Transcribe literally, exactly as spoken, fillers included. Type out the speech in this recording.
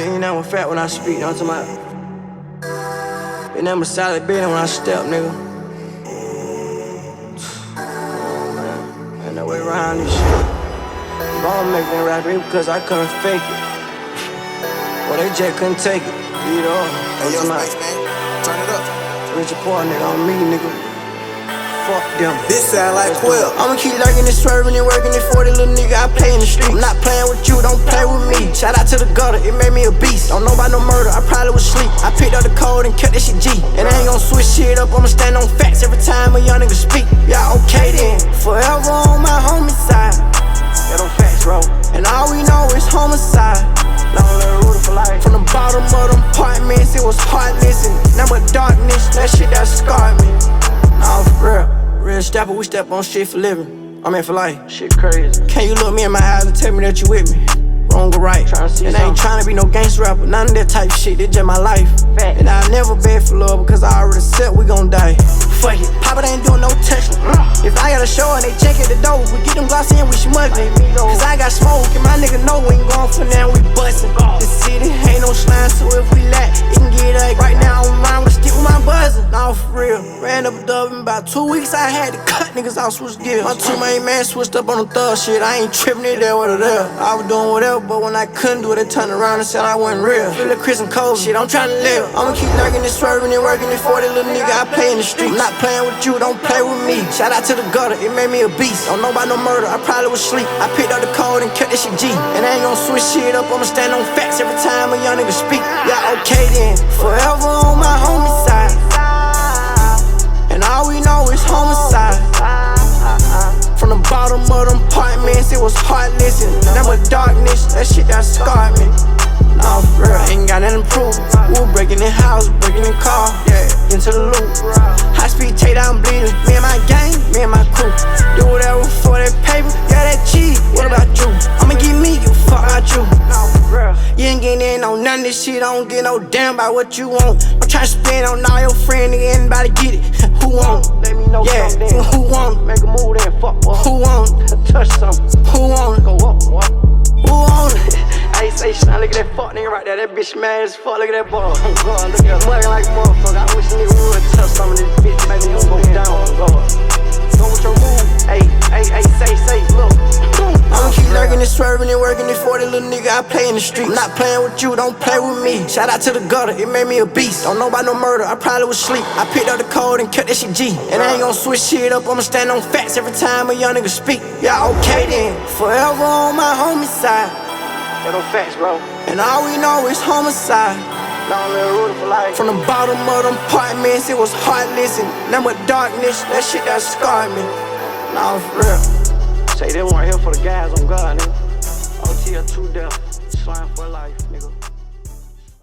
ain't never fat when I speak, you know what I'm talking about? Ain't never solid building when I step, nigga. Oh, man. Ain't no way around this shit. Bone making it rap because I couldn't fake it. Well, they just couldn't take it. You know, hey, yo, Space, man. Turn it up. Rich poor nigga on me, nigga. Fuck them. This sound like Quill. I'ma keep lurking and swerving and working it for the little nigga I play in the street. I'm not playing with you, don't play with me. Shout out to the gutter, it made me a beast. Don't know about no murder, I probably was sleep. I picked up the code and kept that shit G. And I ain't gon' switch shit up, I'ma stand on facts every time a young nigga speak. Yeah, okay then. Forever on my homie side. Yeah, them facts, bro. And all we know is homicide. Long little Rudy for life. From the bottom of them apartments, it was heartless and nothing but darkness. That shit that scarred me. Nah, for real. Real stepper, we step on shit for living. I mean for life. Shit crazy. Can you look me in my eyes and tell me that you with me? Wrong or right. And I ain't tryna be no gangster rapper, none of that type shit, it's just my life. Fact. And I'll never beg for love because I already said we gon' die. Fuck it, Papa ain't doing no touching. If I got a show and they check at the door, we get them glossy and we smuggling. Cause I got smoke and my nigga know we ain't going for now, we bustin'. The city ain't no slime, so if we lack, it can get like right now I'm mine, but stick with my buzzin'. Nah, for real. Ran up a dub in about two weeks, I had to cut niggas out, switch gears. My two main man switched up on the thug shit, I ain't trippin' it there or there. I was doing whatever, but when I couldn't do it, they turned around and said I wasn't real. Feel like Chris and Cole, shit, I'm tryna live. I'ma keep lurking and swerving and working it for the little nigga I play in the street. I'm not playing with you, don't play with me. Shout out to the gutter, it made me a beast. Don't know about no murder, I probably was sleep. I picked up the code and kept that shit G. And I ain't gon' switch shit up, I'ma stand on facts every time a young nigga speak. Yeah, okay then. Forever on my homie side. And all we know is homicide. From the bottom of them apartments, it was heartless and nothing but darkness. That shit that scarred me. Nah, for real, ain't got nothing to prove. We were breaking in house, breaking in car, yeah, into the loop. High speed takedown bleeding. Me and my gang, me and my crew. Do whatever for that paper, yeah, that cheese. What about you? I'ma give me, you fuck about you. Nah, for real, you ain't getting in on none of this shit. I don't get no damn about what you want. I'm tryna spend on all your friends, nigga, anybody get it. Who want it? Let me know, yeah, something. Who want it? Make a move then, fuck what? Who want it? Touch something. Who want it? Go up, what? Who want it? I ain't say shit, look at that fuck nigga right there. That bitch mad as fuck, look at that ball. Oh God, look at him mugging like a motherfucker. I wish a nigga would touch some of this bitch. Make me go down, God. Go with your move. Hey, hey, hey, say, say, look. I'ma keep lurking and swerving and working it for the little nigga I play in the street. I'm not playing with you, don't play with me. Shout out to the gutter, it made me a beast. Don't know about no murder, I probably was sleep. I picked up the code and kept that shit G. And I ain't gon' switch shit up, I'ma stand on facts every time a young nigga speak. Yeah, okay then. Forever on my homie side. Yeah, them facts, bro. And all we know is homicide. Long little Rudy for life. From the bottom of them apartments, it was heartless and nothing but darkness. That shit that scarred me. Nah, for real. Say they weren't here for the guys on God, nigga. O T L two death, slime for life, nigga.